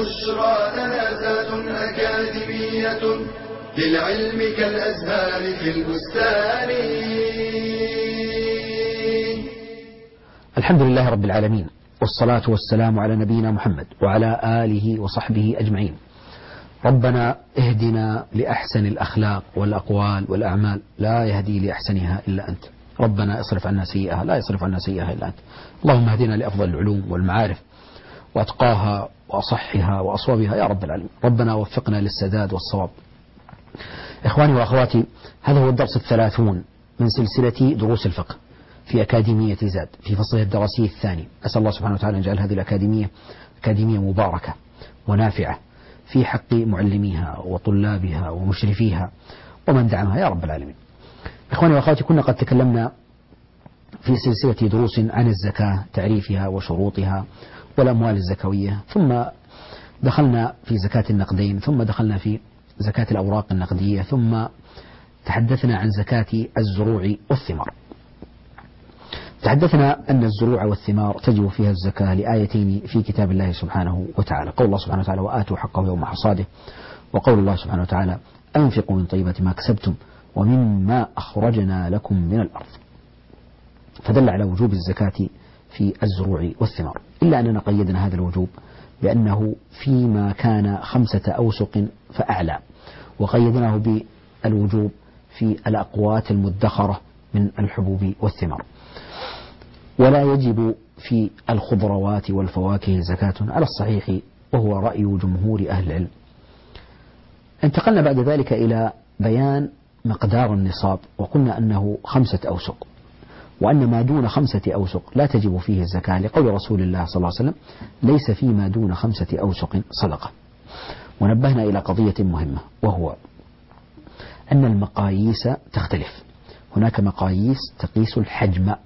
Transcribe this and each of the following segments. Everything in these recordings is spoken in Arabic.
بشرى لنا أكاديمية للعلم كالأزهار في البستان. الحمد لله رب العالمين، والصلاة والسلام على نبينا محمد وعلى آله وصحبه أجمعين. ربنا اهدنا لأحسن الأخلاق والأقوال والأعمال، لا يهدي لأحسنها إلا أنت. ربنا اصرف عنا سيئها، لا يصرف عنا سيئها إلا أنت. اللهم اهدنا لأفضل العلوم والمعارف وأتقاها وأصحها وأصوبها يا رب العالمين. ربنا وفقنا للسداد والصواب. إخواني وأخواتي، هذا هو الدرس 30 من سلسلة دروس الفقه في أكاديمية زاد في فصله الدراسي الثاني. أسأل الله سبحانه وتعالى أن يجعل هذه الأكاديمية أكاديمية مباركة ونافعة في حق معلميها وطلابها ومشرفيها ومن دعمها يا رب العالمين. إخواني وأخواتي، كنا قد تكلمنا في سلسلة دروس عن الزكاة، تعريفها وشروطها والأموال الزكوية، ثم دخلنا في زكاة النقدين، ثم دخلنا في زكاة الأوراق النقدية، ثم تحدثنا عن زكاة الزروع والثمار. تحدثنا أن الزروع والثمار تجب فيها الزكاة لآيتين في كتاب الله سبحانه وتعالى: قول الله سبحانه وتعالى: وآتوا حقه يوم حصاده، وقول الله سبحانه وتعالى: أنفقوا من طيبات ما كسبتم ومما أخرجنا لكم من الأرض. فدل على وجوب الزكاة في الزروع والثمار، إلا أننا قيدنا هذا الوجوب بأنه فيما كان 5 أوسق فأعلى، وقيدناه بالوجوب في الأقوات المدخرة من الحبوب والثمار. ولا يجب في الخضروات والفواكه زكاة على الصحيح، وهو رأي جمهور أهل العلم. انتقلنا بعد ذلك إلى بيان مقدار النصاب، وقلنا أنه 5 أوسق، وأن ما دون 5 أوسق لا تجب فيه الزكاة، لقول رسول الله صلى الله عليه وسلم: ليس فيما دون 5 أوسق صدقة. ونبهنا إلى قضية مهمة، وهو أن المقاييس تختلف. هناك مقاييس تقيس الحجم.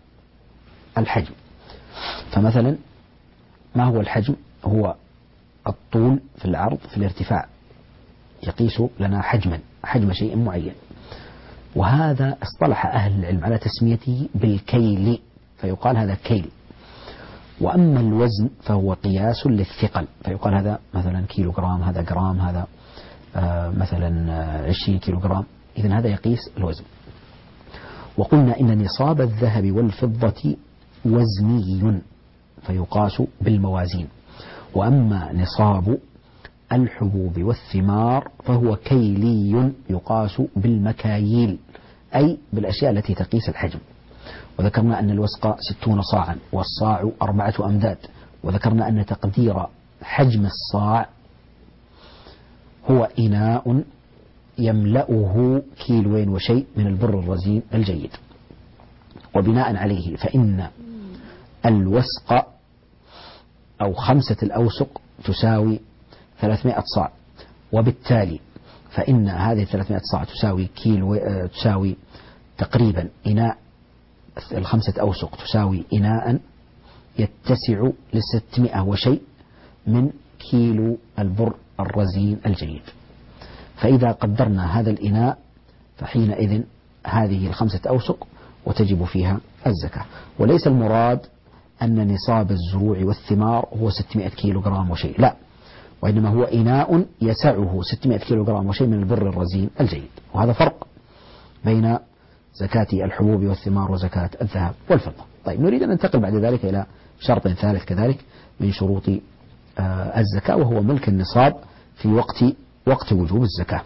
فمثلا ما هو الحجم؟ هو الطول في العرض في الارتفاع، يقيس لنا حجم شيء معين، وهذا اصطلح أهل العلم على تسميته بالكيل، فيقال هذا كيل. وأما الوزن فهو قياس للثقل، فيقال هذا مثلا كيلو جرام، هذا جرام، هذا مثلا 20 كيلو جرام. إذن هذا يقيس الوزن. وقلنا إن نصاب الذهب والفضة وزني فيقاس بالموازين، وأما نصاب الحبوب والثمار فهو كيلي يقاس بالمكاييل، أي بالأشياء التي تقيس الحجم. وذكرنا أن الوسق 60 صاعا، والصاع 4 أمداد. وذكرنا أن تقدير حجم الصاع هو إناء يملأه 2 كيلو وشيء من البر الرزين الجيد. وبناء عليه فإن الوسق أو 5 الأوسق تساوي 300 صاع، وبالتالي فإن هذه 300 صاع تساوي تقريبا إناء. 5 أوسق تساوي إناء يتسع 600 وشيء من كيلو البر الرزين الجيد. فإذا قدرنا هذا الإناء فحينئذ هذه 5 أوسق وتجب فيها الزكاة. وليس المراد أن نصاب الزروع والثمار هو 600 كيلو جرام وشيء، لا، وإنما هو إناء يسعه 600 كيلو جرام وشيء من البر الرزين الجيد. وهذا فرق بين زكاة الحبوب والثمار وزكاة الذهب والفضة. طيب، نريد أن ننتقل بعد ذلك إلى شرط ثالث كذلك من شروط الزكاة، وهو ملك النصاب في وقت وجوب الزكاة.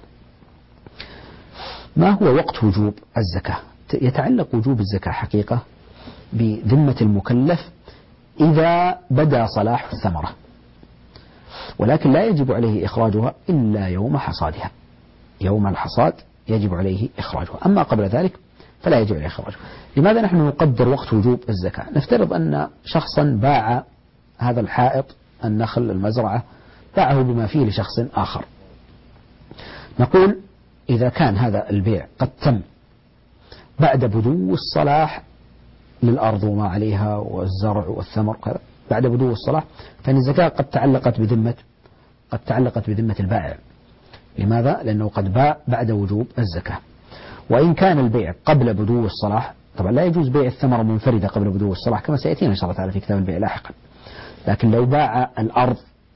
ما هو وقت وجوب الزكاة؟ يتعلق وجوب الزكاة حقيقة بذمة المكلف إذا بدا صلاح الثمرة، ولكن لا يجب عليه إخراجها إلا يوم حصادها. يوم الحصاد يجب عليه إخراجها، أما قبل ذلك فلا يجب عليه إخراجها. لماذا نحن نقدر وقت وجوب الزكاة؟ نفترض أن شخصا باع هذا الحائط، النخل، المزرعة، باعه بما فيه لشخص آخر. نقول إذا كان هذا البيع قد تم بعد بدو الصلاح للأرض وما عليها والزرع والثمر كذا، بعد بدو الصلاح، فإن الزكاة قد تعلقت بذمة البائع. لماذا؟ لأنه قد باع بعد وجوب الزكاة. وإن كان البيع قبل بدو الصلاح، طبعا لا يجوز بيع الثمرة منفردة قبل بدو الصلاح كما سيأتينا إن شاء الله تعالى في كتاب البيع لاحقا، لكن لو باع الأرض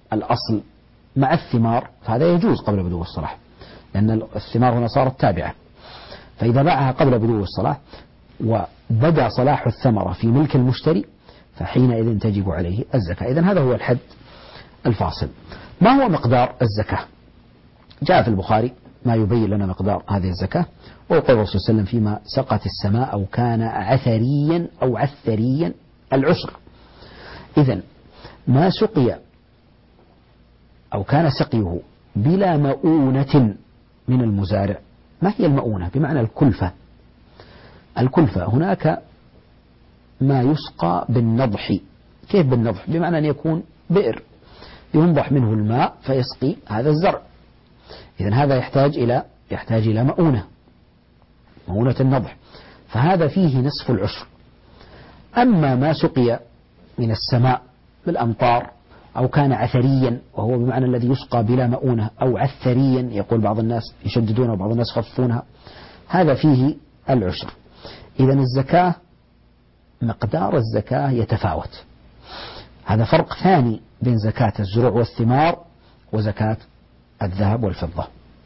الأصل مع الثمار فهذا يجوز قبل بدو الصلاح، لأن الثمار هنا صارت تابعة، فإذا باعها قبل بدو الصلاح وبدأ صلاح الثمرة في ملك المشتري فحينئذ تجب عليه الزكاة. إذن هذا هو الحد الفاصل. ما هو مقدار الزكاة؟ جاء في البخاري ما يبين لنا مقدار هذه الزكاة، وقال الرسول صلى الله عليه وسلم فيما سقت السماء أو كان عثريا أو عثريا العشر. إذن ما سقي أو كان سقيه بلا مؤونة من المزارع. ما هي المؤونة؟ بمعنى الكلفة. الكلفة هناك ما يسقى بالنضح. كيف بالنضح؟ بمعنى أن يكون بئر ينضح منه الماء فيسقي هذا الزرع. إذن هذا يحتاج إلى مؤونة النضح، فهذا فيه نصف العشر. أما ما سقي من السماء بالأمطار أو كان عثريا، وهو بمعنى الذي يسقى بلا مؤونة، أو عثريا يقول بعض الناس يشددونه وبعض الناس يخففونها، هذا فيه العشر. إذن الزكاة مقدار الزكاة يتفاوت. هذا فرق ثاني بين زكاة الزروع والثمار وزكاة الذهب والفضة.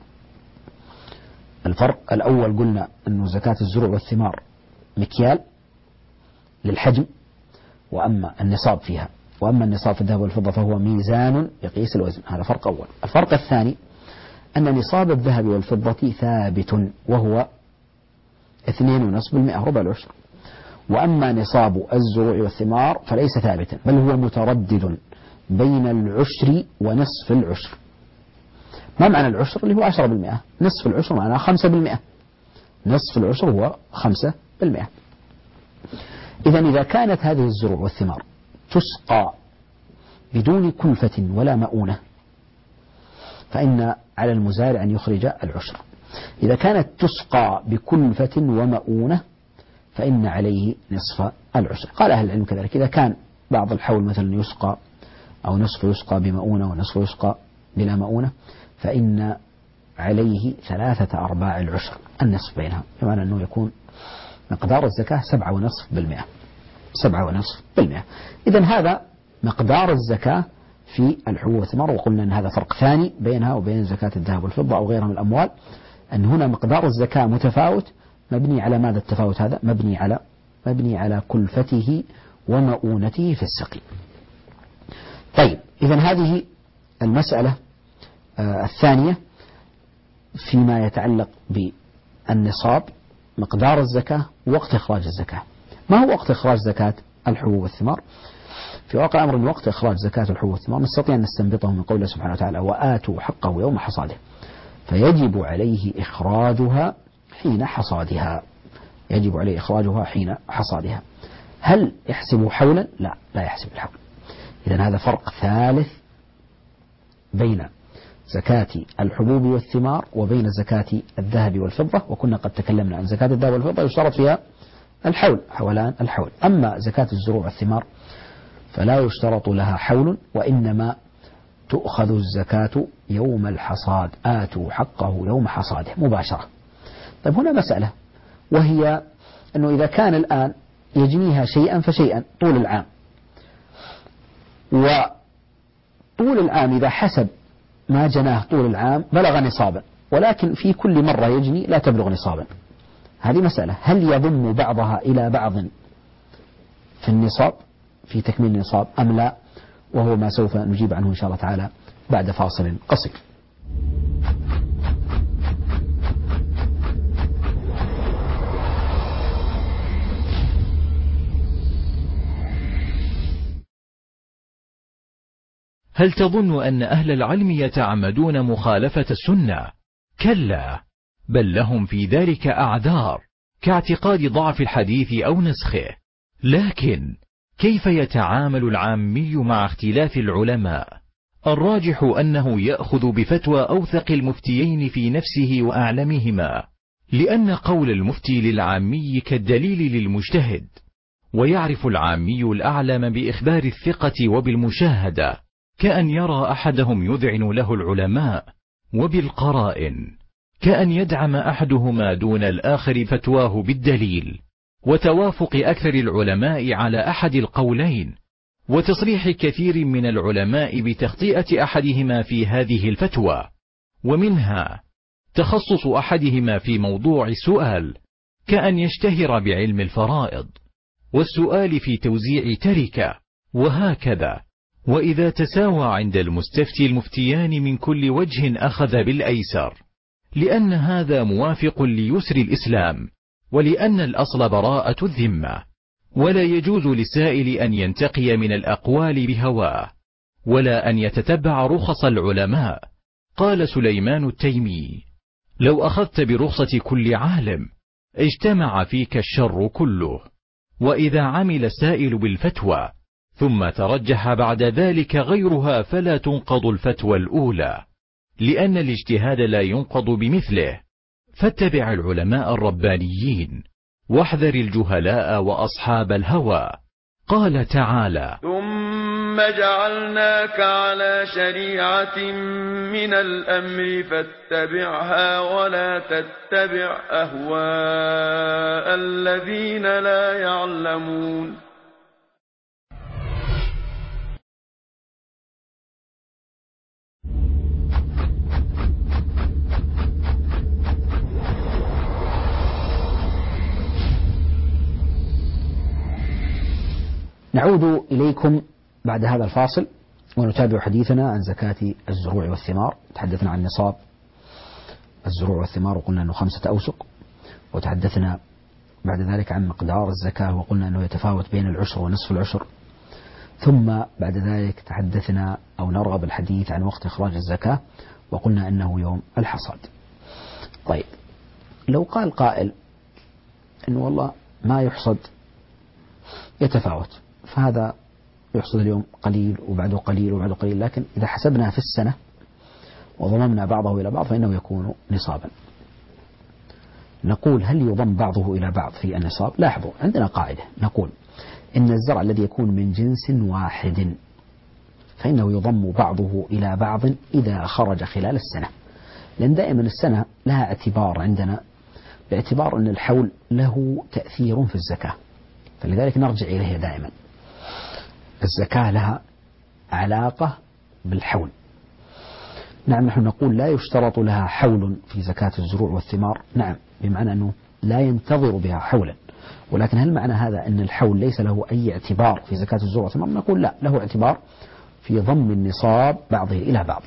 الفرق الأول قلنا أنه زكاة الزروع والثمار مكيال للحجم، وأما النصاب فيها، وأما النصاب في الذهب والفضة فهو ميزان يقيس الوزن. هذا فرق أول. الفرق الثاني أن نصاب الذهب والفضة ثابت وهو 2.5% ربع العشر، وأما نصاب الزروع والثمار فليس ثابتا، بل هو متردد بين العشر ونصف العشر. ما معنى العشر؟ اللي هو 10%. نصف العشر معناه 5%. نصف العشر هو 5%. إذن إذا كانت هذه الزروع والثمار تسقى بدون كلفة ولا مؤونة فإن على المزارع أن يخرج العشر. إذا كانت تسقى بكلفة ومؤونة فإن عليه نصف العشر. قال أهل العلم كذلك إذا كان بعض الحول مثلا يسقى أو نصف يسقى بمؤونة ونصف يسقى بلا مؤونة فإن عليه 3/4 العشر، النصف بينها، بمعنى أنه يكون مقدار الزكاة 7.5%. 7.5%. إذن هذا مقدار الزكاة في الحبوب والثمار. وقلنا أن هذا فرق ثاني بينها وبين زكاة الذهب والفضة أو غيرها من الأموال، أن هنا مقدار الزكاة متفاوت. مبني على ماذا التفاوت هذا؟ مبني على كلفته ومؤونته في السقي. طيب، إذن هذه المسألة الثانية فيما يتعلق بالنصاب، مقدار الزكاة، وقت إخراج الزكاة. ما هو وقت إخراج زكاة الحبوب والثمار؟ في واقع أمر وقت إخراج زكاة الحبوب والثمار نستطيع أن نستنبطه من قوله سبحانه وتعالى: وآتوا حقه يوم حصاده، فيجب عليه إخراجها حين حصادها. يجب عليه إخراجها حين حصادها. هل يحسب حولا؟ لا يحسب الحول. إذن هذا فرق ثالث بين زكاة الحبوب والثمار وبين زكاة الذهب والفضة. وكنا قد تكلمنا عن زكاة الذهب والفضة يشترط فيها حولان الحول. أما زكاة الزروع والثمار فلا يشترط لها حول، وإنما تؤخذ الزكاة يوم الحصاد. آتوا حقه يوم حصاده مباشرة. طيب، هنا مسألة، وهي أنه إذا كان الآن يجنيها شيئا فشيئا طول العام، وطول العام إذا حسب ما جناه طول العام بلغ نصابا، ولكن في كل مرة يجني لا تبلغ نصابا، هذه مسألة. هل يضم بعضها إلى بعض في النصاب، في تكميل النصاب، أم لا؟ وهو ما سوف نجيب عنه إن شاء الله تعالى بعد فاصل قصير. هل تظن أن أهل العلم يتعمدون مخالفة السنة؟ كلا، بل لهم في ذلك أعذار كاعتقاد ضعف الحديث أو نسخه. لكن كيف يتعامل العامي مع اختلاف العلماء؟ الراجح أنه يأخذ بفتوى أوثق المفتيين في نفسه وأعلمهما، لأن قول المفتي للعامي كالدليل للمجتهد، ويعرف العامي الأعلم بإخبار الثقة وبالمشاهدة، كأن يرى أحدهم يذعن له العلماء، وبالقرائن كأن يدعم أحدهما دون الآخر فتواه بالدليل، وتوافق أكثر العلماء على أحد القولين، وتصريح كثير من العلماء بتخطئة أحدهما في هذه الفتوى، ومنها تخصص أحدهما في موضوع السؤال كأن يشتهر بعلم الفرائض، والسؤال في توزيع تركة، وهكذا. وإذا تساوى عند المستفتي المفتيان من كل وجه أخذ بالأيسر، لأن هذا موافق ليسر الإسلام، ولأن الأصل براءة الذمة، ولا يجوز للسائل أن ينتقي من الأقوال بهواه، ولا أن يتتبع رخص العلماء. قال سليمان التيمي: لو أخذت برخصة كل عالم اجتمع فيك الشر كله. وإذا عمل السائل بالفتوى ثم ترجح بعد ذلك غيرها فلا تنقض الفتوى الأولى، لأن الاجتهاد لا ينقض بمثله. فاتبع العلماء الربانيين، واحذر الجهلاء وأصحاب الهوى. قال تعالى: ثم جعلناك على شريعة من الأمر فاتبعها ولا تتبع أهواء الذين لا يعلمون. نعود إليكم بعد هذا الفاصل ونتابع حديثنا عن زكاة الزروع والثمار. تحدثنا عن نصاب الزروع والثمار وقلنا أنه 5 أوسق، وتحدثنا بعد ذلك عن مقدار الزكاة وقلنا أنه يتفاوت بين العشر ونصف العشر. ثم بعد ذلك تحدثنا أو نرغب الحديث عن وقت إخراج الزكاة وقلنا أنه يوم الحصاد. طيب، لو قال قائل أنه والله ما يحصد يتفاوت، فهذا يحصد اليوم قليل وبعده قليل وبعده قليل، لكن إذا حسبنا في السنة وضممنا بعضه إلى بعض فإنه يكون نصابا. نقول: هل يضم بعضه إلى بعض في النصاب؟ لاحظوا، عندنا قاعدة نقول إن الزرع الذي يكون من جنس واحد فإنه يضم بعضه إلى بعض إذا خرج خلال السنة، لأن دائما السنة لها اعتبار عندنا، باعتبار أن الحول له تأثير في الزكاة، فلذلك نرجع إليه دائما. الزكاة لها علاقة بالحول. نعم، نحن نقول لا يشترط لها حول في زكاة الزروع والثمار، نعم، بمعنى أنه لا ينتظر بها حولا، ولكن هل معنى هذا أن الحول ليس له أي اعتبار في زكاة الزروع والثمار؟ نقول لا، له اعتبار في ضم النصاب بعضه إلى بعض.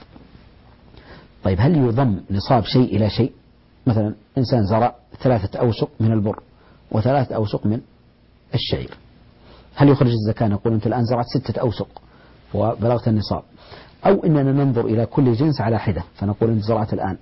طيب، هل يضم نصاب شيء إلى شيء؟ مثلا إنسان زرع 3 أوسق من البر و3 أوسق من الشعير، هل يخرج الزكاة؟ نقول أنت الآن زرعت 6 أوسق وبلغت النصاب، أو إننا ننظر إلى كل جنس على حدة، فنقول أنت زرعت الآن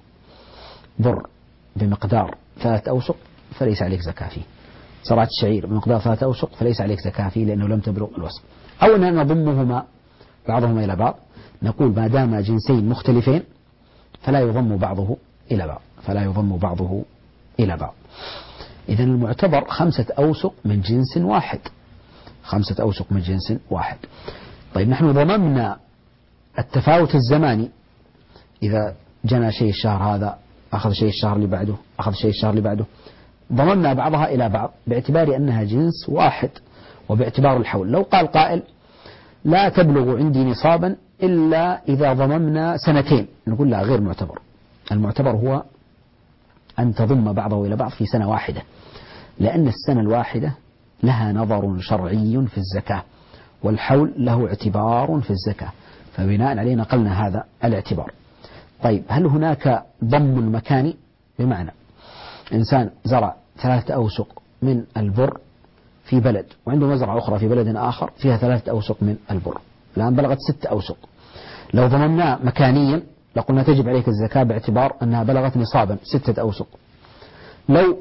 بر بمقدار 3 أوسق فليس عليك زكاة فيه، زرعت شعير بمقدار 3 أوسق فليس عليك زكاة فيه لأنه لم تبلغ الوسق، أو أننا نضمهما بعضهما إلى بعض، نقول ما دام جنسين مختلفين فلا يضم بعضه إلى بعض، فلا يضم بعضه إلى بعض. إذن المعتبر 5 أوسق من جنس واحد، 5 أوسق من جنس واحد. طيب، نحن ضممنا التفاوت الزماني، إذا جنى شيء الشهر هذا أخذ شيء الشهر اللي بعده أخذ شيء الشهر اللي بعده، ضممنا بعضها إلى بعض باعتبار أنها جنس واحد وباعتبار الحول. لو قال قائل لا تبلغ عندي نصابا إلا إذا ضممنا 2، نقول لا، غير معتبر. المعتبر هو أن تضم بعضه إلى بعض في سنة واحدة، لأن السنة الواحدة لها نظر شرعي في الزكاة، والحول له اعتبار في الزكاة، فبناء عليه نقلنا هذا الاعتبار. طيب، هل هناك ضم مكاني؟ بمعنى إنسان زرع 3 أوسق من البر في بلد وعنده مزرعة أخرى في بلد آخر فيها 3 أوسق من البر، الآن بلغت 6 أوسق، لو ضممناه مكانيا لقلنا تجب عليك الزكاة باعتبار أنها بلغت نصابا 6 أوسق. لو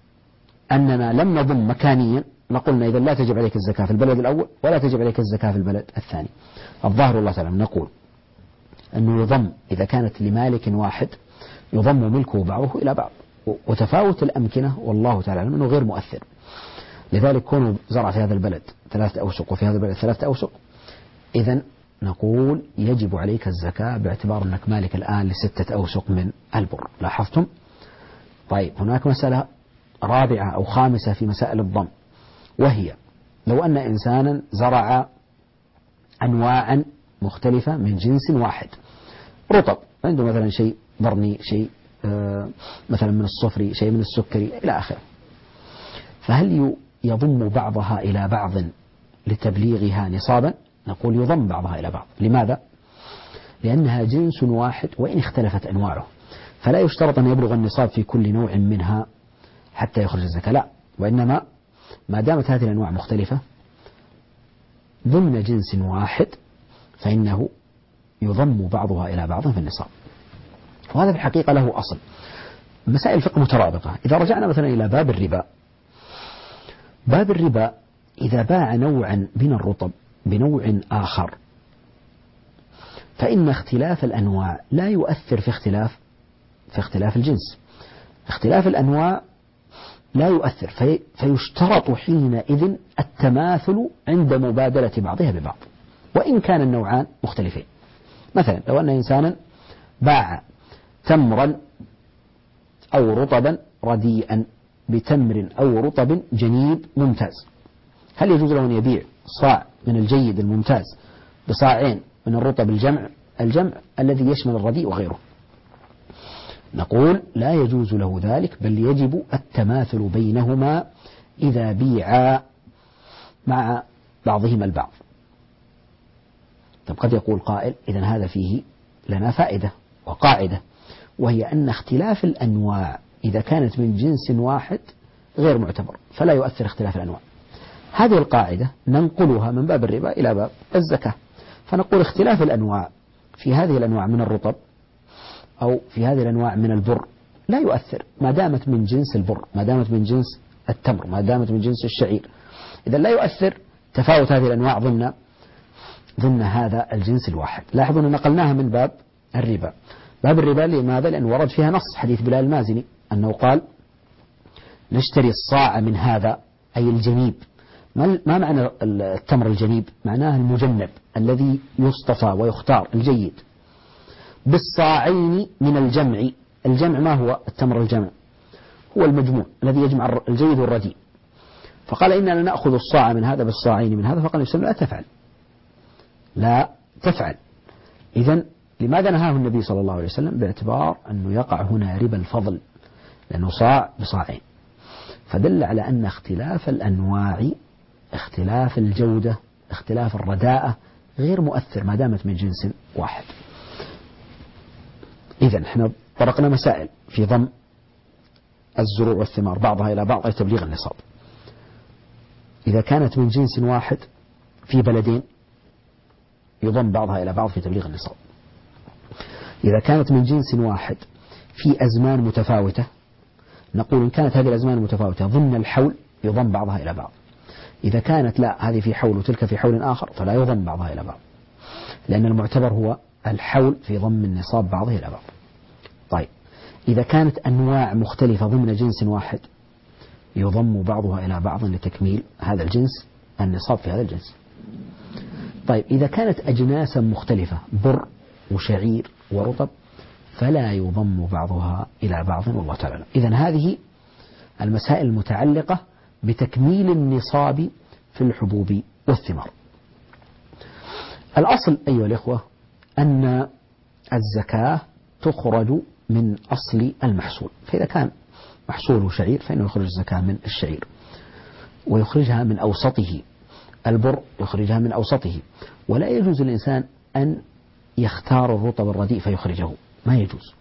أننا لم نضم مكانيا لقلنا إذا لا تجب عليك الزكاة في البلد الأول ولا تجب عليك الزكاة في البلد الثاني. الظاهر الله تعالى نقول أنه يضم إذا كانت لمالك واحد يضم ملكه بعضه إلى بعض، وتفاوت الأمكنة والله تعالى أنه غير مؤثر. لذلك كونه زرع في هذا البلد 3 أوسق وفي هذا البلد 3 أوسق، إذن نقول يجب عليك الزكاة باعتبار أنك مالك الآن ل6 أوسق من البر. لاحظتم؟ طيب، هناك مسألة رابعة أو خامسة في مسائل الضم، وهي لو أن إنسانا زرع أنواعا مختلفة من جنس واحد. رطب عنده مثلا شيء برني، شيء مثلا من الصفري، شيء من السكري إلى آخره. فهل يضم بعضها إلى بعض لتبليغها نصابا؟ نقول يضم بعضها إلى بعض. لماذا؟ لأنها جنس واحد وإن اختلفت أنواعه، فلا يشترط أن يبلغ النصاب في كل نوع منها حتى يخرج الزكاة، لا، وإنما ما دامت هذه الأنواع مختلفة ضمن جنس واحد فإنه يضم بعضها إلى بعض في النصاب. وهذا في الحقيقة له أصل. مسائل الفقه مترابطة. إذا رجعنا مثلا إلى باب الربا، باب الربا إذا باع نوعا من الرطب بنوع آخر فإن اختلاف الأنواع لا يؤثر في اختلاف الجنس. اختلاف الأنواع لا يؤثر، فيشترط حينئذ التماثل عند مبادلة بعضها ببعض وإن كان النوعان مختلفين. مثلا لو أن إنسانا باع تمرا أو رطبا رديئا بتمر أو رطب جنيب ممتاز، هل يجوز له أن يبيع صاع من الجيد الممتاز بصاعين من الرطب الجمع الذي يشمل الرديء وغيره؟ نقول لا يجوز له ذلك، بل يجب التماثل بينهما إذا بيعا مع بعضهما البعض. طب قد يقول قائل إذن هذا فيه لنا فائدة وقاعدة، وهي أن اختلاف الأنواع إذا كانت من جنس واحد غير معتبر، فلا يؤثر اختلاف الأنواع. هذه القاعدة ننقلها من باب الربا إلى باب الزكاة، فنقول اختلاف الأنواع في هذه الأنواع من الرطب أو في هذه الأنواع من البر لا يؤثر ما دامت من جنس البر، ما دامت من جنس التمر، ما دامت من جنس الشعير. إذا لا يؤثر تفاوت هذه الأنواع ضمن هذا الجنس الواحد. لاحظوا أن نقلناها من باب الربا. باب الربا لماذا؟ لأن ورد فيها نص حديث بلال المازني أنه قال نشتري الصاع من هذا، أي الجنيب. ما معنى التمر الجنيب؟ معناه المجنب الذي يصطفى ويختار الجيد، بالصاعين من الجمع. الجمع ما هو التمر الجمع؟ هو المجموع الذي يجمع الجيد والرديء. فقال إننا نأخذ الصاع من هذا بالصاعين من هذا، فقال النبي لا تفعل. إذن لماذا نهاه النبي صلى الله عليه وسلم؟ باعتبار أنه يقع هنا ربا الفضل، لأنه صاع بصاعين. فدل على أن اختلاف الأنواع، اختلاف الجودة، اختلاف الرداءة غير مؤثر ما دامت من جنس واحد. إذن احنا طرقنا مسائل في ضم الزروع والثمار بعضها إلى بعض أي تبليغ النصاب. إذا كانت من جنس واحد في بلدين يضم بعضها إلى بعض في تبليغ النصاب. إذا كانت من جنس واحد في أزمان متفاوتة نقول إن كانت هذه الأزمان المتفاوتة ضمن الحول يضم بعضها إلى بعض. إذا كانت لا، هذه في حول وتلك في حول آخر، فلا يضم بعضها إلى بعض، لأن المعتبر هو الحول في ضم النصاب بعضه إلى بعض. طيب إذا كانت أنواع مختلفة ضمن جنس واحد يضم بعضها إلى بعض لتكميل هذا الجنس النصاب في هذا الجنس. طيب إذا كانت أجناسا مختلفة بر وشعير ورطب فلا يضم بعضها إلى بعض، والله تعالى. إذن هذه المسائل المتعلقة بتكميل النصاب في الحبوب والثمار. الأصل أيها الإخوة أن الزكاة تخرج من أصل المحصول، فإذا كان محصوله شعير فإنه يخرج الزكاة من الشعير، ويخرجها من أوسطه. البر يخرجها من أوسطه، ولا يجوز للإنسان أن يختار الرطب الرديء فيخرجه، ما يجوز،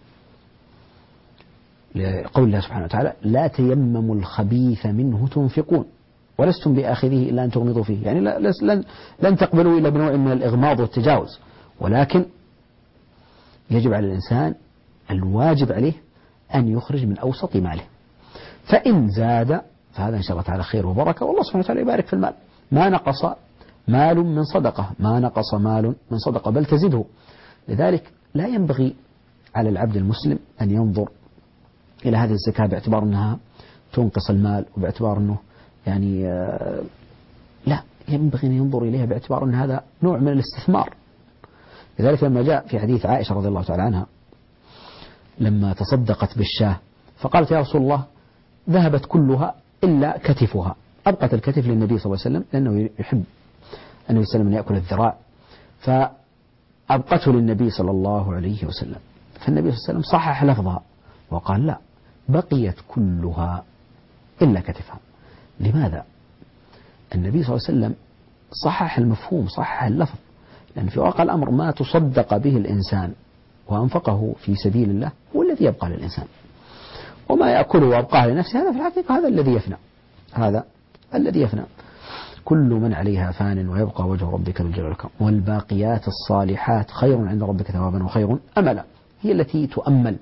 لقول الله سبحانه وتعالى لا تيمموا الخبيث منه تنفقون ولستم بآخذه إلا أن تغمضوا فيه. يعني لن تقبلوا إلا بنوع من الإغماض والتجاوز، ولكن يجب على الإنسان الواجب عليه أن يخرج من أوسط ماله، فإن زاد فهذا إن شاء الله تعالى خير وبركة، والله سبحانه وتعالى يبارك في المال. ما نقص مال من صدقة، ما نقص مال من صدقة بل تزيده. لذلك لا ينبغي على العبد المسلم أن ينظر إلى هذه الزكاة باعتبار أنها تنقص المال، وباعتبار أنه يعني لا، ينبغي أن ينظر إليها باعتبار أن هذا نوع من الاستثمار. لذلك لما جاء في حديث عائشة رضي الله تعالى عنها لما تصدقت بالشاة فقالت يا رسول الله ذهبت كلها إلا كتفها، أبقت الكتف للنبي صلى الله عليه وسلم لأنه يحب النبي صلى الله عليه وسلم أن يأكل الذراع، فأبقته للنبي صلى الله عليه وسلم، فالنبي صلى الله عليه وسلم صحح لفظها وقال لا، بقيت كلها إلا كتفها. لماذا؟ النبي صلى الله عليه وسلم صحح المفهوم، صحح اللفظ، لأن في واقع الأمر ما تصدق به الإنسان وأنفقه في سبيل الله هو الذي يبقى للإنسان، وما يأكله وأبقاه لنفسه هذا في الحقيقة هذا الذي يفنى، هذا الذي يفنى. كل من عليها فان ويبقى وجه ربك ذو الجلال والإكرام والباقيات الصالحات خير عند ربك ثوابا وخير أملا، هي التي تؤمل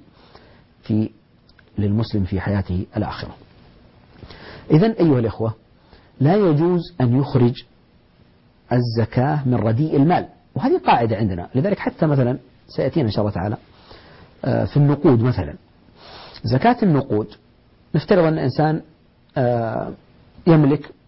للمسلم في حياته الآخرة. إذن أيها الإخوة، لا يجوز أن يخرج الزكاة من رديء المال، وهذه قاعدة عندنا. لذلك حتى مثلا سيأتينا إن شاء الله تعالى في النقود مثلا، زكاة النقود نفترض أن إنسان يملك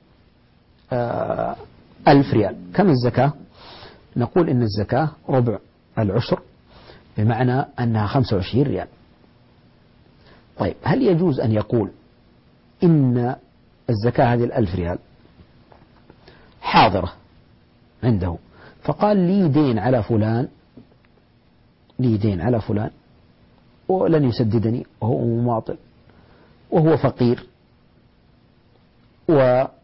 1000 ريال، كم الزكاة؟ نقول إن الزكاة ربع العشر، بمعنى أنها 25 ريال. طيب هل يجوز أن يقول إن الزكاة هذه 1000 ريال حاضرة عنده، فقال لي دين على فلان، لي دين على فلان ولن يسددني وهو مماطل وهو فقير ومعسر،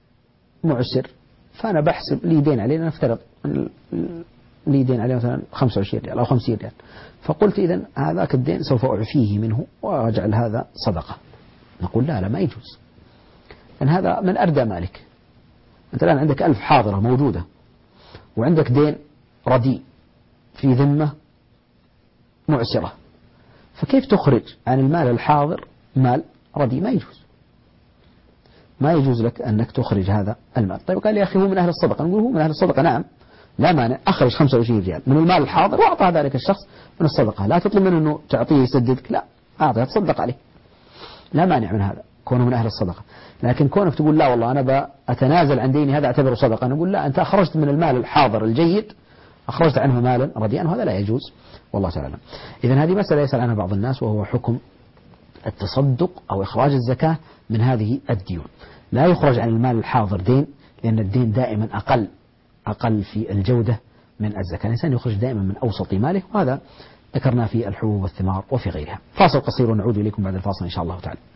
فأنا بحسب لي دين عليه، نفترض لي دين عليه مثلا 25 ريال أو 50 ريال، فقلت إذن هذاك الدين سوف أعفيه منه وأجعل هذا صدقة. نقول لا ما يجوز، لأن هذا من أردى مالك. أنت الآن عندك 1000 حاضرة موجودة، وعندك دين رديء في ذمة معسرة، فكيف تخرج عن المال الحاضر مال رديء؟ ما يجوز، ما يجوز لك أنك تخرج هذا المال. طيب قال يا أخي هو من أهل الصدقة، نقول هو من أهل الصدقة نعم، لا مانع، أخرج 25 ريال من المال الحاضر وأعطى ذلك الشخص من الصدقة، لا تطلب منه أنه تعطيه يسددك، لا أعطيه تصدق عليه، لا مانع من هذا كونه من أهل الصدقة. لكن كونك تقول لا والله أنا أتنازل عن ديني هذا أعتبره صدقة، نقول لا، أنت أخرجت من المال الحاضر الجيد أخرجت عنه مالا رديئا، وهذا لا يجوز والله تعالى. إذن هذه مسألة يسأل عنها بعض الناس، وهو حكم التصدق أو إخراج الزكاة من هذه الديون. لا يخرج عن المال الحاضر دين، لأن الدين دائما أقل في الجودة من الزكاة، الإنسان يخرج دائما من أوسط ماله، وهذا ذكرنا في الحبوب والثمار وفي غيرها. فاصل قصير ونعود إليكم بعد الفاصل إن شاء الله تعالى.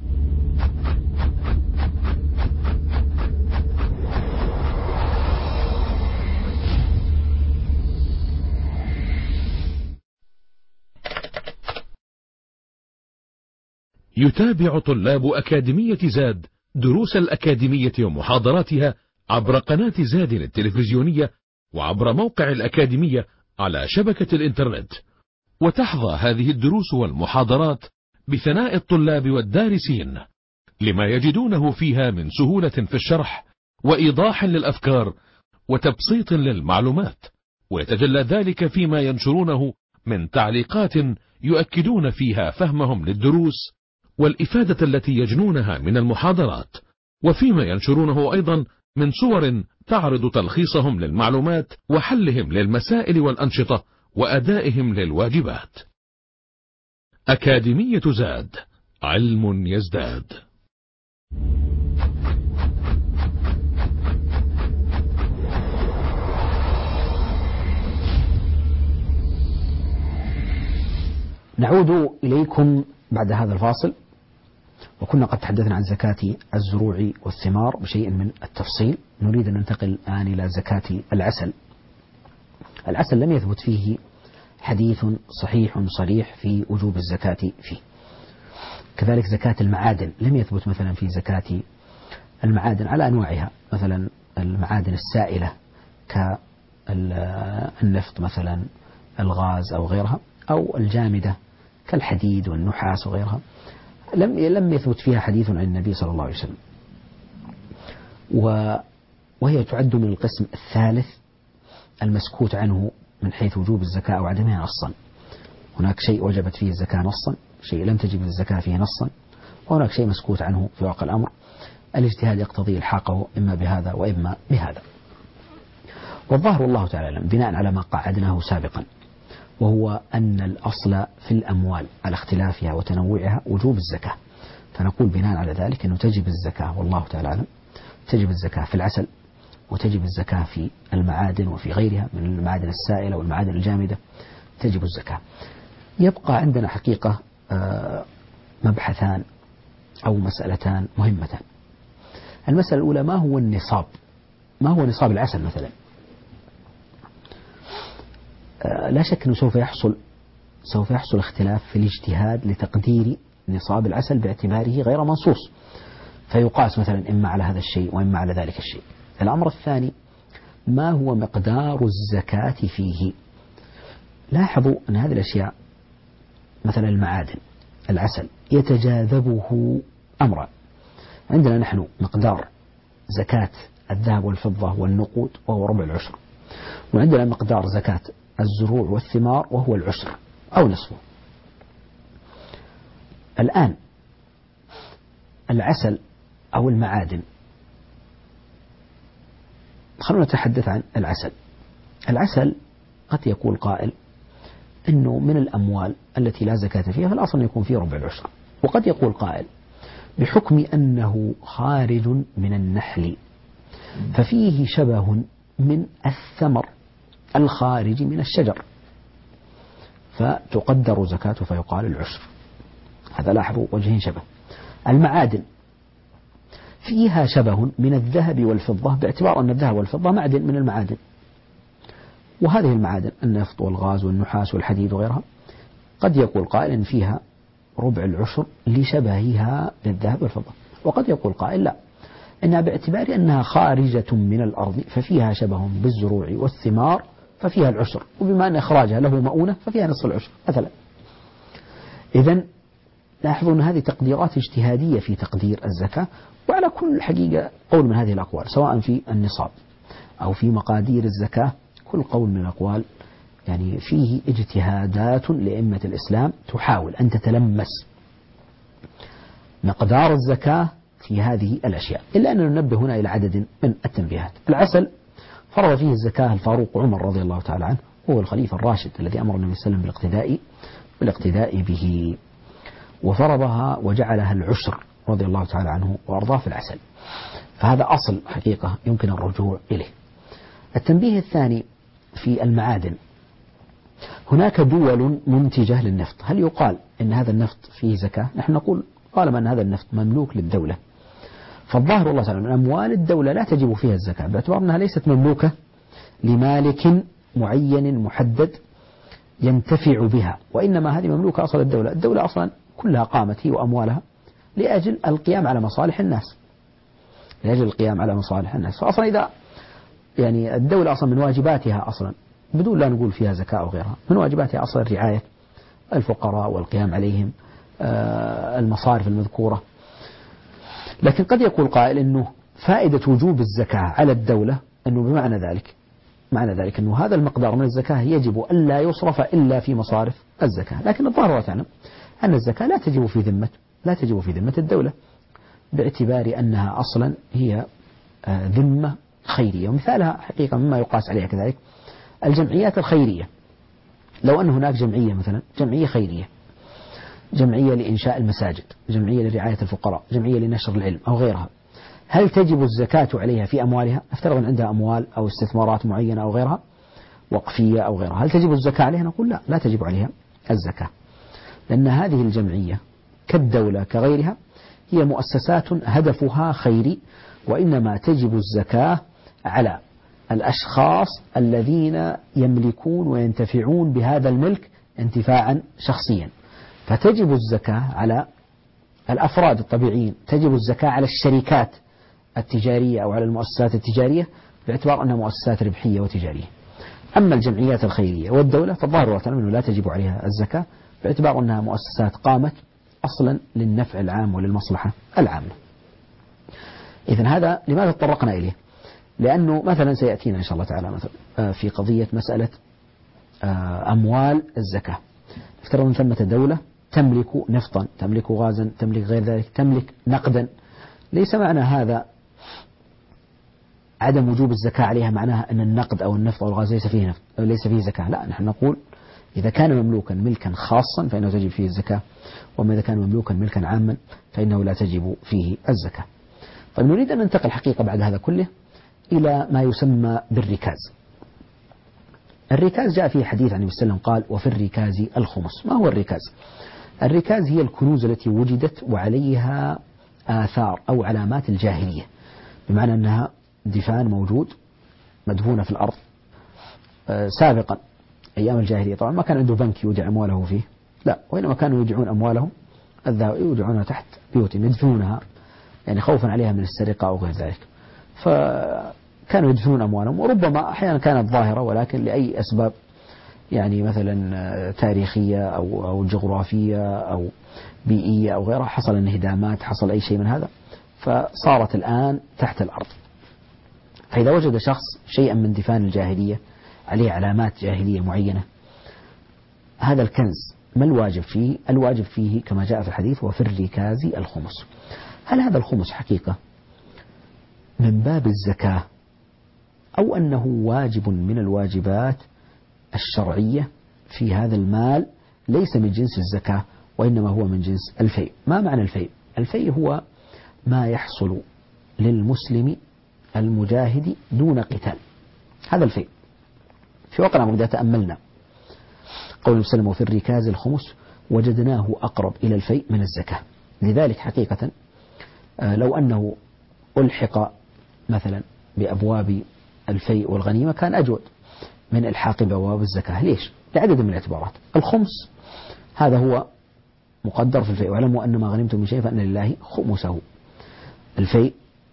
يتابع طلاب أكاديمية زاد دروس الأكاديمية ومحاضراتها عبر قناة زاد التلفزيونية وعبر موقع الأكاديمية على شبكة الإنترنت، وتحظى هذه الدروس والمحاضرات بثناء الطلاب والدارسين لما يجدونه فيها من سهولة في الشرح وإيضاح للأفكار وتبسيط للمعلومات، ويتجلى ذلك فيما ينشرونه من تعليقات يؤكدون فيها فهمهم للدروس والإفادة التي يجنونها من المحاضرات، وفيما ينشرونه أيضا من صور تعرض تلخيصهم للمعلومات وحلهم للمسائل والأنشطة وأدائهم للواجبات. أكاديمية زاد، علم يزداد. نعود إليكم بعد هذا الفاصل، وكنا قد تحدثنا عن زكاة الزروع والثمار بشيء من التفصيل. نريد أن ننتقل الآن إلى زكاة العسل. العسل لم يثبت فيه حديث صحيح صريح في وجوب الزكاة فيه. كذلك زكاة المعادن لم يثبت مثلا في زكاة المعادن على أنواعها، مثلا المعادن السائلة كالنفط مثلا، الغاز أو غيرها، أو الجامدة كالحديد والنحاس وغيرها، لم يثبت فيها حديث عن النبي صلى الله عليه وسلم. وهي تعد من القسم الثالث المسكوت عنه من حيث وجوب الزكاة أو عدمها نصا. هناك شيء وجبت فيه الزكاة نصا، شيء لم تجب الزكاة فيه نصا، وهناك شيء مسكوت عنه في واقع الأمر. الاجتهاد يقتضي إلحاقه إما بهذا وإما بهذا. والظاهر والله تعالى بناء على ما قعدناه سابقا، وهو أن الأصل في الأموال على اختلافها وتنوعها وجوب الزكاة، فنقول بناء على ذلك أنه تجب الزكاة والله تعالى أعلم، تجب الزكاة في العسل وتجب الزكاة في المعادن وفي غيرها من المعادن السائلة والمعادن الجامدة تجب الزكاة. يبقى عندنا حقيقة مبحثان أو مسألتان مهمتان. المسألة الأولى: ما هو النصاب؟ ما هو نصاب العسل مثلا؟ لا شك أنه سوف يحصل اختلاف في الاجتهاد لتقدير نصاب العسل باعتباره غير منصوص، فيقاس مثلا إما على هذا الشيء وإما على ذلك الشيء. الأمر الثاني: ما هو مقدار الزكاة فيه؟ لاحظوا أن هذه الأشياء مثلا المعادن، العسل، يتجاذبه أمران. عندنا نحن مقدار زكاة الذهب والفضة والنقود وهو ربع العشر، وعندنا مقدار زكاة الزروع والثمار وهو العشر أو نصفه. الآن العسل أو المعادن، خلونا نتحدث عن العسل. العسل قد يقول قائل أنه من الأموال التي لا زكاة فيها فالأصل يكون فيه ربع العشر، وقد يقول قائل بحكم أنه خارج من النحل ففيه شبه من الثمر الخارج من الشجر فتقدر زكاته فيقال العشر. هذا لاحظوا وجهين شبه. المعادن فيها شبه من الذهب والفضة باعتبار أن الذهب والفضة معدن من المعادن، وهذه المعادن النفط والغاز والنحاس والحديد وغيرها قد يقول قائل إن فيها ربع العشر لشبهها بالذهب والفضة، وقد يقول قائل لا، إنها باعتبار أنها خارجة من الأرض ففيها شبه بالزروع والثمار ففيها العشر، وبما أن إخراجها له مؤونة ففيها نصف العشر مثلا. إذن لاحظوا أن هذه تقديرات اجتهادية في تقدير الزكاة، وعلى كل حقيقة قول من هذه الأقوال سواء في النصاب أو في مقادير الزكاة، كل قول من الأقوال يعني فيه اجتهادات لأئمة الإسلام تحاول أن تتلمس مقدار الزكاة في هذه الأشياء، إلا أننا ننبه هنا إلى عدد من التنبيهات. العسل فرض فيه الزكاة الفاروق عمر رضي الله تعالى عنه، هو الخليفة الراشد الذي أمر النبي صلى الله عليه وسلم بالاقتداء به، وفرضها وجعلها العشر رضي الله تعالى عنه وأرضاه في العسل، فهذا أصل حقيقة يمكن الرجوع إليه. التنبيه الثاني في المعادن، هناك دول منتجة للنفط، هل يقال إن هذا النفط فيه زكاة؟ نحن نقول طالما أن هذا النفط مملوك للدولة فالظاهر الله تعالى أن أموال الدولة لا تجب فيها الزكاة باعتبار أنها ليست مملوكة لمالك معين محدد ينتفع بها، وإنما هذه مملوكة أصل الدولة. الدولة أصلا كلها قامت هي وأموالها لأجل القيام على مصالح الناس، فأصلا إذا يعني الدولة أصلا من واجباتها أصلا بدون لا نقول فيها زكاة أو غيرها، من واجباتها أصلا رعاية الفقراء والقيام عليهم، المصارف المذكورة. لكن قد يقول قائل أنه فائدة وجوب الزكاة على الدولة أنه معنى ذلك أنه هذا المقدار من الزكاة يجب ألا يصرف إلا في مصارف الزكاة، لكن الظاهر تعلم أن الزكاة لا تجب في ذمة الدولة باعتبار أنها أصلا هي ذمة خيرية. ومثالها حقيقة مما يقاس عليها كذلك الجمعيات الخيرية. لو أن هناك جمعية مثلا جمعية خيرية، جمعية لإنشاء المساجد، جمعية لرعاية الفقراء، جمعية لنشر العلم أو غيرها، هل تجب الزكاة عليها في أموالها؟ افترض أن عندها أموال أو استثمارات معينة أو غيرها وقفية أو غيرها، هل تجب الزكاة عليها؟ نقول لا تجب عليها الزكاة، لأن هذه الجمعية كالدولة كغيرها هي مؤسسات هدفها خيري، وإنما تجب الزكاة على الأشخاص الذين يملكون وينتفعون بهذا الملك انتفاعا شخصيا، فتجب الزكاة على الأفراد الطبيعيين، تجب الزكاة على الشركات التجارية أو على المؤسسات التجارية باعتبار أنها مؤسسات ربحية وتجارية. أما الجمعيات الخيرية والدولة فالظاهر أنه لا تجب عليها الزكاة باعتبار أنها مؤسسات قامت أصلا للنفع العام وللمصلحة العامة. إذن هذا لماذا تطرقنا إليه؟ لأنه مثلا سيأتينا إن شاء الله تعالى مثلا في قضية مسألة أموال الزكاة. افترض أن ثمة دولة تملك نفطا، تملك غازا، تملك غير ذلك، تملك نقدا، ليس معنى هذا عدم وجوب الزكاة عليها معناها أن النقد أو النفط أو الغاز ليس فيه زكاة، لا، نحن نقول إذا كان مملوكا ملكا خاصا فإنه تجب فيه الزكاة، وما إذا كان مملوكا ملكا عاما فإنه لا تجب فيه الزكاة. طيب نريد أن ننتقل حقيقة بعد هذا كله إلى ما يسمى بالركاز. الركاز جاء فيه حديث عن النبي صلى الله عليه وسلم قال: وفي الركاز الخمس. ما هو الركاز؟ الركاز هي الكنوز التي وجدت وعليها آثار أو علامات الجاهلية، بمعنى أنها دفان موجود مدفونة في الأرض سابقا أيام الجاهلية. طبعا ما كان عنده بنك يودع أمواله فيه، لا، وإنما كانوا يودعون أموالهم يودعونها تحت بيوتهم، يدفنونها يعني خوفا عليها من السرقة أو غير ذلك. فكانوا يدفنون أموالهم، وربما أحيانا كانت ظاهرة ولكن لأي أسباب يعني مثلا تاريخية أو جغرافية أو بيئية أو غيرها حصل انهدامات، حصل أي شيء من هذا، فصارت الآن تحت الأرض. فإذا وجد شخص شيئا من دفان الجاهلية عليه علامات جاهلية معينة، هذا الكنز ما الواجب فيه؟ الواجب فيه كما جاء في الحديث: وفي الركاز الخمس. هل هذا الخمس حقيقة من باب الزكاة أو أنه واجب من الواجبات الشرعية في هذا المال ليس من جنس الزكاة وإنما هو من جنس الفيء؟ ما معنى الفيء؟ الفيء هو ما يحصل للمسلم المجاهد دون قتال، هذا الفيء. في واقع الأمر إذا تأملنا قول النبي صلى الله عليه وسلم: وفي الركاز الخمس، وجدناه أقرب إلى الفيء من الزكاة. لذلك حقيقة لو أنه ألحق مثلا بأبواب الفيء والغنيمة كان أجود من إلحاق بأبواب الزكاة. ليش؟ لعدد من الاعتبارات. الخمس هذا هو مقدر في الفيء، واعلموا أن ما غنمتم من شيء فأن لله خمسه. الفيء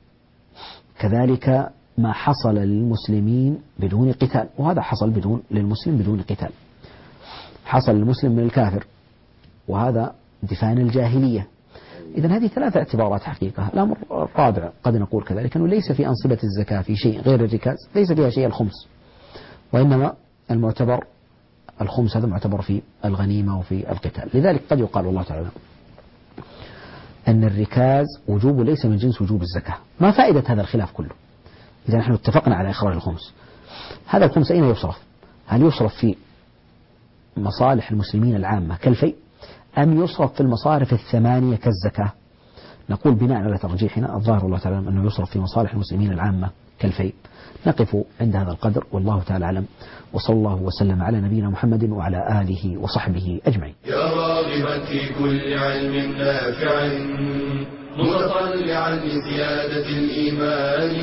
كذلك ما حصل للمسلمين بدون قتال، وهذا حصل للمسلم بدون قتال. حصل للمسلم من الكافر، وهذا دفان الجاهلية. إذن هذه ثلاثة اعتبارات حقيقة. الأمر الرابع قد نقول كذلك أنه ليس في أنصبة الزكاة في شيء غير الركاز، ليس فيها شيء الخمس، وإنما المعتبر الخمس هذا معتبر في الغنيمة وفي القتال. لذلك قد يقال والله تعالى أن الركاز وجوبه ليس من جنس وجوب الزكاة. ما فائدة هذا الخلاف كله إذا نحن اتفقنا على إخراج الخمس؟ هذا الخمس أين يصرف؟ هل يصرف في مصالح المسلمين العامة كالفيء، أم يصرف في المصارف الثمانية كالزكاة؟ نقول بناء على ترجيحنا الظاهر والله تعالى أنه يصرف في مصالح المسلمين العامة كالفيء. نقف عند هذا القدر والله تعالى أعلم، وصلى الله وسلم على نبينا محمد وعلى آله وصحبه أجمعين. يا راغبا في كل علم نافع متطلعا لزيادة الإيمان،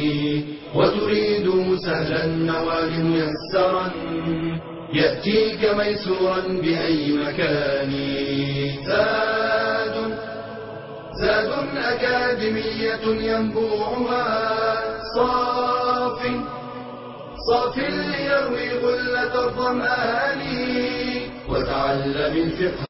وتريد سهلا النوال ميسرا يأتيك ميسورا بأي مكان. زاد أكاديمية ينبوعها صاف ليروي غلة الظمآن، وتعلم الفقه